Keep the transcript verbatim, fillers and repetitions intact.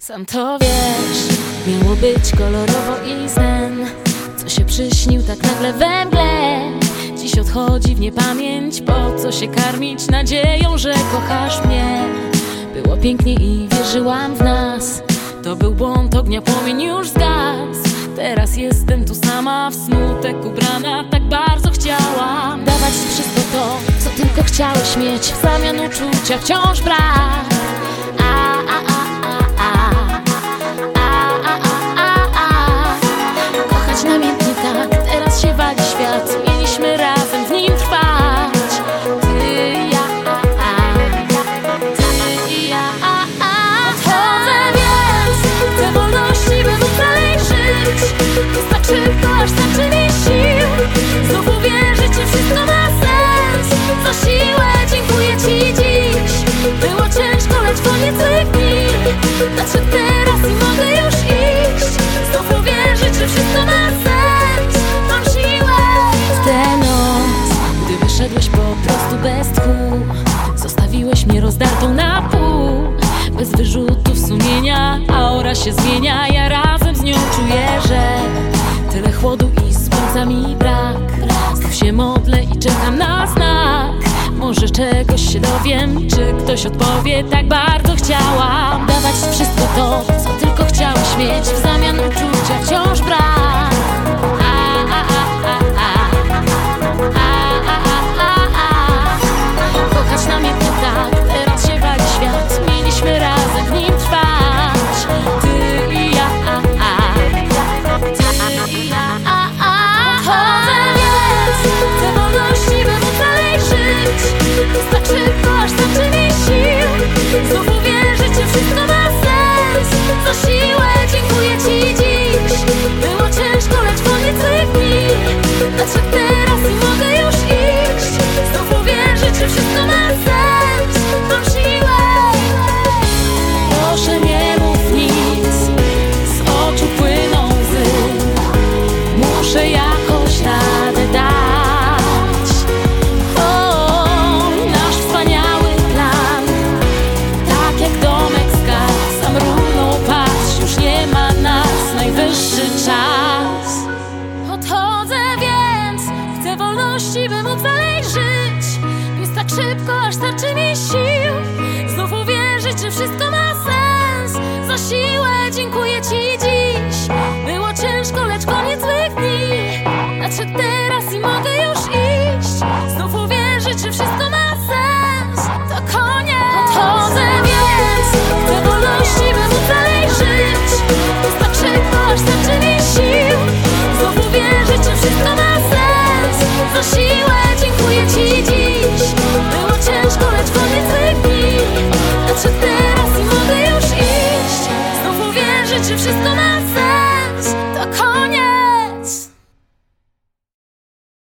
Sam to wiesz, miało być kolorowo i sen, co się przyśnił tak nagle we mgle. Dziś odchodzi w niepamięć, po co się karmić nadzieją, że kochasz mnie. Było pięknie i wierzyłam w nas, to był błąd, ognia płomień już zgasł. Teraz jestem tu sama, w smutek ubrana, tak bardzo chciałam dawać ci wszystko to, co tylko chciałeś mieć, w zamian uczucia wciąż brak. A, a, a, a, a. A, a, a, a, a. Kochać namiętnie tak, teraz się wali świat, mieliśmy razem w nim trwać. Ty i ja, a, a. Ty i ja, a, a. Odchodzę, więc chcę wolności, by móc dalej żyć. Wystarczy to, aż starczy mi sił. Znów uwierzyć, że wszystko ma sens. Za siłę dziękuję ci dziś. Było ciężko, lecz koniec złych dni. Nadszedł teraz i mogę już iść. Znów uwierzyć, że wszystko ma sens. Mam siłę. W tę noc, gdy wyszedłeś po prostu bez tchu, zostawiłeś mnie rozdartą na pół, bez wyrzutów sumienia. Aura się zmienia, ja razem z nią czuję, że tyle chłodu i słońca mi brak. Znów się modlę i czekam na znak. Może czegoś się dowiem, czy ktoś odpowie. Tak bardzo chciałam dawać ci wszystko to, co tylko chciałeś mieć, w zamian uczucia wciąż brak. A, a, a, a, a. A, a, a, a, a. Kochać namiętnie tak, teraz się wali świat, mieliśmy razem w nim trwać. Ty i ja, a, a. Ty i ja, a, a. Odchodzę, więc chcę wolności, by móc dalej żyć. Wystarczy to, aż starczy mi sił. Znów uwierzyć, że wszystko ma sens. Za siłę dziękuję ci dziś. Było ciężko, lecz koniec złych dni. Nadszedł teraz i mogę już iść. Znów uwierzyć, że wszystko ma sens. Mam siłę. Proszę nie mów nic, z oczu płyną łzy. Muszę jakoś radę dać. O, nasz wspaniały plan, tak jak domek z kart, sam równą patrz, już nie ma nas, najwyższy czas. Odchodzę, więc chcę wolności, by móc dalej żyć. Jest tak szybko, aż starczy mi sił. Znów uwierzyć, że wszystko ma sens. Za siłę dziękuję ci dziś. Było ciężko, lecz koniec złych dni. Nadszedł teraz i mogę już iść. Znów uwierzyć, że wszystko ma sens. To koniec. Odchodzę, więc chcę wolności, by móc dalej żyć. Jest tak szybko, aż starczy mi sił. Znów uwierzyć, że wszystko ma sens. Za siłę dziękuję ci dziś. Było ciężko, lecz koniec złych dni. Nadszedł teraz i mogę już iść. Znów uwierzyć, że wszystko ma sens.